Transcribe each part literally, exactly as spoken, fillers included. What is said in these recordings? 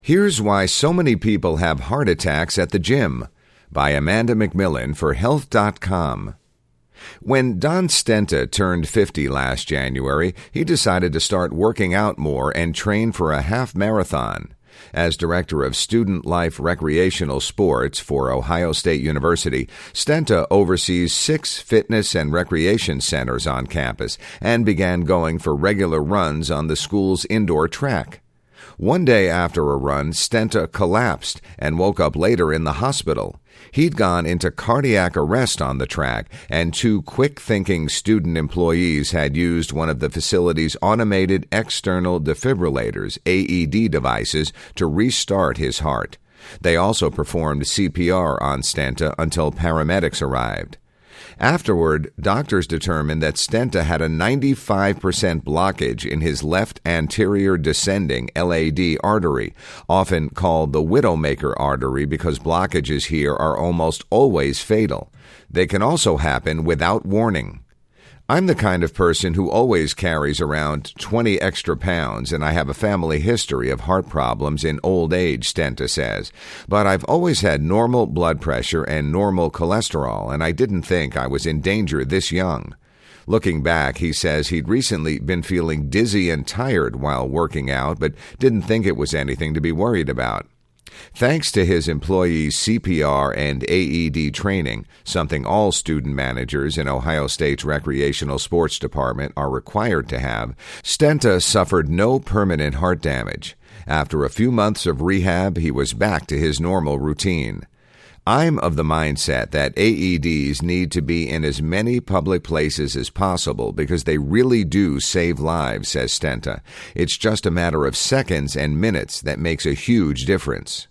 Here's Why So Many People Have Heart Attacks at the Gym by Amanda McMillan for health dot com. When Don Stenta turned fifty last January, he decided to start working out more and train for a half marathon. As director of student life recreational sports for Ohio State University, Stenta oversees six fitness and recreation centers on campus and began going for regular runs on the school's indoor track. One day after a run, Stenta collapsed and woke up later in the hospital. He'd gone into cardiac arrest on the track, and two quick-thinking student employees had used one of the facility's automated external defibrillators, A E D devices, to restart his heart. They also performed C P R on Stenta until paramedics arrived. Afterward, doctors determined that Stenta had a ninety-five percent blockage in his left anterior descending L A D artery, often called the widowmaker artery because blockages here are almost always fatal. They can also happen without warning. I'm the kind of person who always carries around twenty extra pounds, and I have a family history of heart problems in old age, Stenta says. But I've always had normal blood pressure and normal cholesterol, and I didn't think I was in danger this young. Looking back, he says he'd recently been feeling dizzy and tired while working out, but didn't think it was anything to be worried about. Thanks to his employees' C P R and A E D training, something all student managers in Ohio State's recreational sports department are required to have, Stenta suffered no permanent heart damage. After a few months of rehab, he was back to his normal routine. I'm of the mindset that A E Ds need to be in as many public places as possible because they really do save lives, says Stenta. It's just a matter of seconds and minutes that makes a huge difference.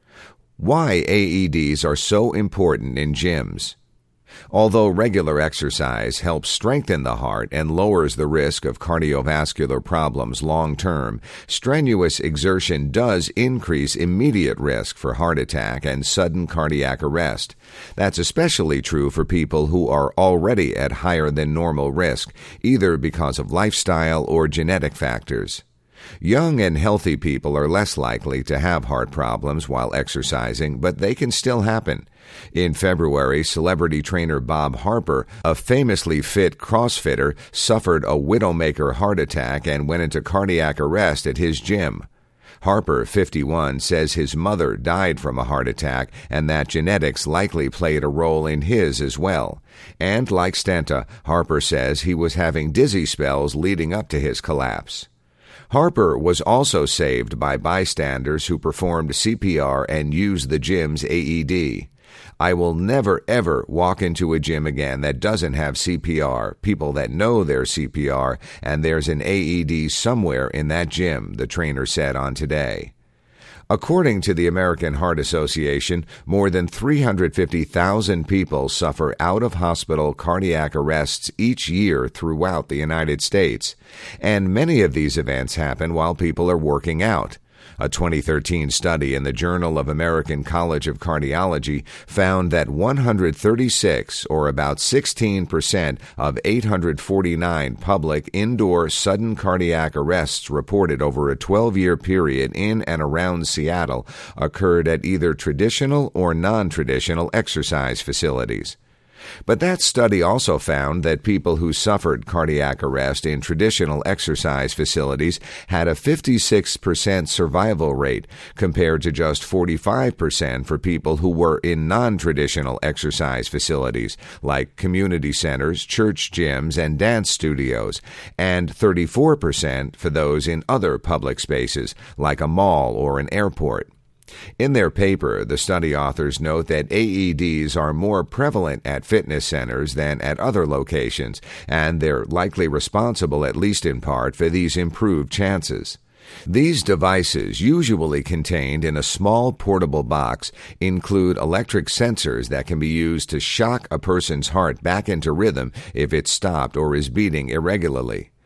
Why A E Ds are so important in gyms. Although regular exercise helps strengthen the heart and lowers the risk of cardiovascular problems long term, strenuous exertion does increase immediate risk for heart attack and sudden cardiac arrest. That's especially true for people who are already at higher than normal risk, either because of lifestyle or genetic factors. Young and healthy people are less likely to have heart problems while exercising, but they can still happen. In February, celebrity trainer Bob Harper, a famously fit CrossFitter, suffered a widowmaker heart attack and went into cardiac arrest at his gym. Harper, fifty-one, says his mother died from a heart attack and that genetics likely played a role in his as well. And like Stenta, Harper says he was having dizzy spells leading up to his collapse. Harper was also saved by bystanders who performed C P R and used the gym's A E D. I will never, ever walk into a gym again that doesn't have C P R, people that know their C P R, and there's an A E D somewhere in that gym, the trainer said on Today. According to the American Heart Association, more than three hundred fifty thousand people suffer out-of-hospital cardiac arrests each year throughout the United States, and many of these events happen while people are working out. A twenty thirteen study in the Journal of American College of Cardiology found that one hundred thirty-six, or about sixteen percent, of eight hundred forty-nine public indoor sudden cardiac arrests reported over a twelve-year period in and around Seattle occurred at either traditional or non-traditional exercise facilities. But that study also found that people who suffered cardiac arrest in traditional exercise facilities had a fifty-six percent survival rate compared to just forty-five percent for people who were in non-traditional exercise facilities like community centers, church gyms, and dance studios, and thirty-four percent for those in other public spaces like a mall or an airport. In their paper, the study authors note that A E Ds are more prevalent at fitness centers than at other locations, and they're likely responsible, at least in part, for these improved chances. These devices, usually contained in a small portable box, include electric sensors that can be used to shock a person's heart back into rhythm if it's stopped or is beating irregularly.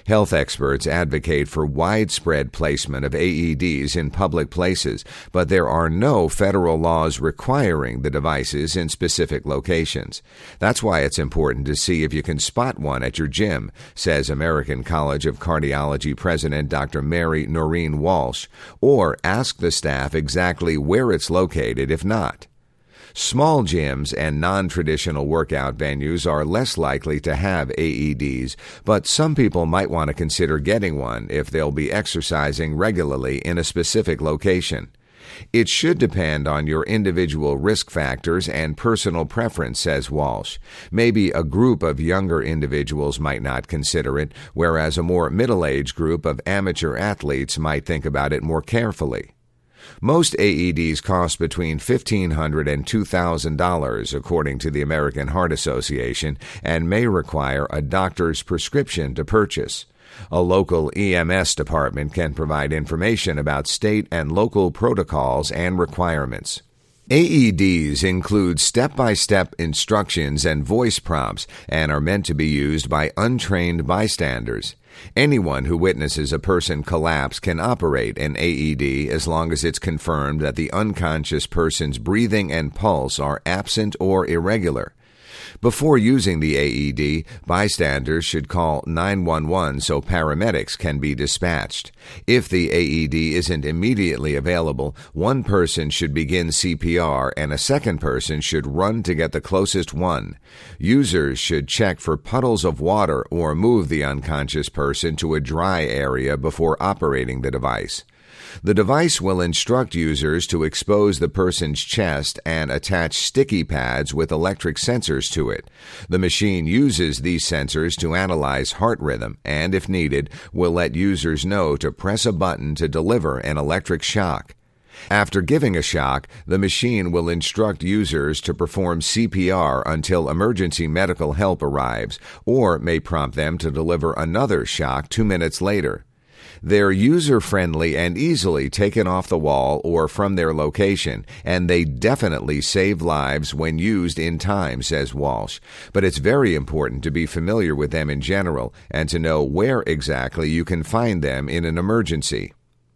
Health experts advocate for widespread placement of A E Ds in public places, but there are no federal laws requiring the devices in specific locations. That's why it's important to see if you can spot one at your gym, says American College of Cardiology President Doctor Mary Noreen Walsh, or ask the staff exactly where it's located if not. Small gyms and non-traditional workout venues are less likely to have A E Ds, but some people might want to consider getting one if they'll be exercising regularly in a specific location. It should depend on your individual risk factors and personal preference, says Walsh. Maybe a group of younger individuals might not consider it, whereas a more middle-aged group of amateur athletes might think about it more carefully. Most A E Ds cost between fifteen hundred dollars and two thousand dollars, according to the American Heart Association, and may require a doctor's prescription to purchase. A local E M S department can provide information about state and local protocols and requirements. A E Ds include step-by-step instructions and voice prompts and are meant to be used by untrained bystanders. Anyone who witnesses a person collapse can operate an A E D as long as it's confirmed that the unconscious person's breathing and pulse are absent or irregular. Before using the A E D, bystanders should call nine one one so paramedics can be dispatched. If the A E D isn't immediately available, one person should begin C P R and a second person should run to get the closest one. Users should check for puddles of water or move the unconscious person to a dry area before operating the device. The device will instruct users to expose the person's chest and attach sticky pads with electric sensors to it. The machine uses these sensors to analyze heart rhythm and, if needed, will let users know to press a button to deliver an electric shock. After giving a shock, the machine will instruct users to perform C P R until emergency medical help arrives, or may prompt them to deliver another shock two minutes later. They're user-friendly and easily taken off the wall or from their location, and they definitely save lives when used in time, says Walsh. But it's very important to be familiar with them in general and to know where exactly you can find them in an emergency.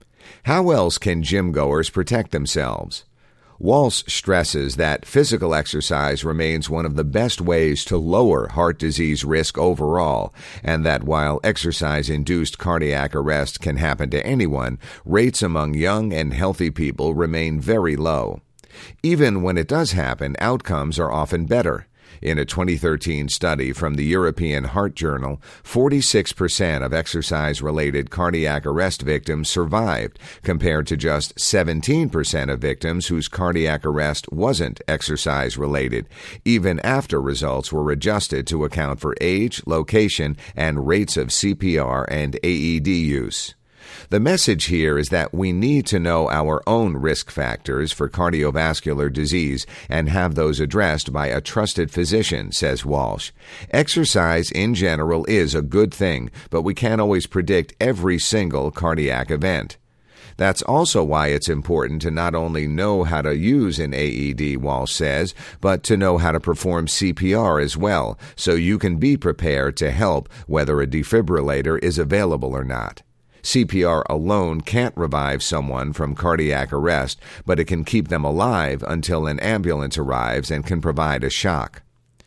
How else can gym-goers protect themselves? Walsh stresses that physical exercise remains one of the best ways to lower heart disease risk overall, and that while exercise-induced cardiac arrest can happen to anyone, rates among young and healthy people remain very low. Even when it does happen, outcomes are often better. In a twenty thirteen study from the European Heart Journal, forty-six percent of exercise-related cardiac arrest victims survived, compared to just seventeen percent of victims whose cardiac arrest wasn't exercise-related, even after results were adjusted to account for age, location, and rates of C P R and A E D use. The message here is that we need to know our own risk factors for cardiovascular disease and have those addressed by a trusted physician, says Walsh. Exercise in general is a good thing, but we can't always predict every single cardiac event. That's also why it's important to not only know how to use an A E D, Walsh says, but to know how to perform C P R as well, so you can be prepared to help whether a defibrillator is available or not. C P R alone can't revive someone from cardiac arrest, but it can keep them alive until an ambulance arrives and can provide a shock.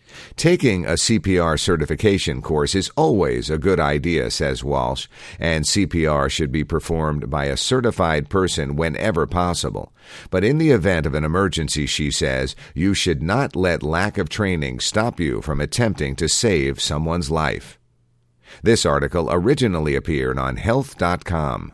Taking a C P R certification course is always a good idea, says Walsh, and C P R should be performed by a certified person whenever possible. But in the event of an emergency, she says, you should not let lack of training stop you from attempting to save someone's life. This article originally appeared on health dot com.